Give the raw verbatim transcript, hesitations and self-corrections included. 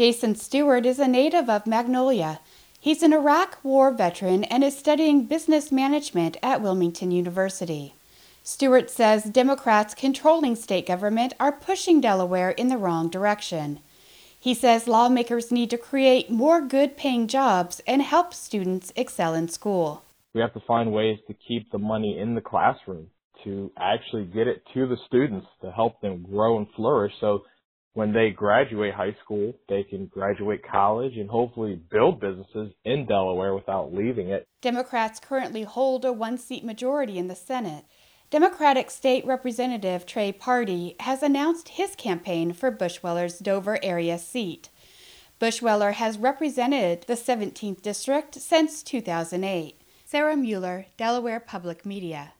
Jason Stewart is a native of Magnolia. He's an Iraq War veteran and is studying business management at Wilmington University. Stewart says Democrats controlling state government are pushing Delaware in the wrong direction. He says lawmakers need to create more good-paying jobs and help students excel in school. We have to find ways to keep the money in the classroom, to actually get it to the students to help them grow and flourish so when they graduate high school, they can graduate college and hopefully build businesses in Delaware without leaving it. Democrats currently hold a one-seat majority in the Senate. Democratic State Representative Trey Pardee has announced his campaign for Bushweller's Dover area seat. Bushweller has represented the seventeenth District since two thousand eight. Sarah Mueller, Delaware Public Media.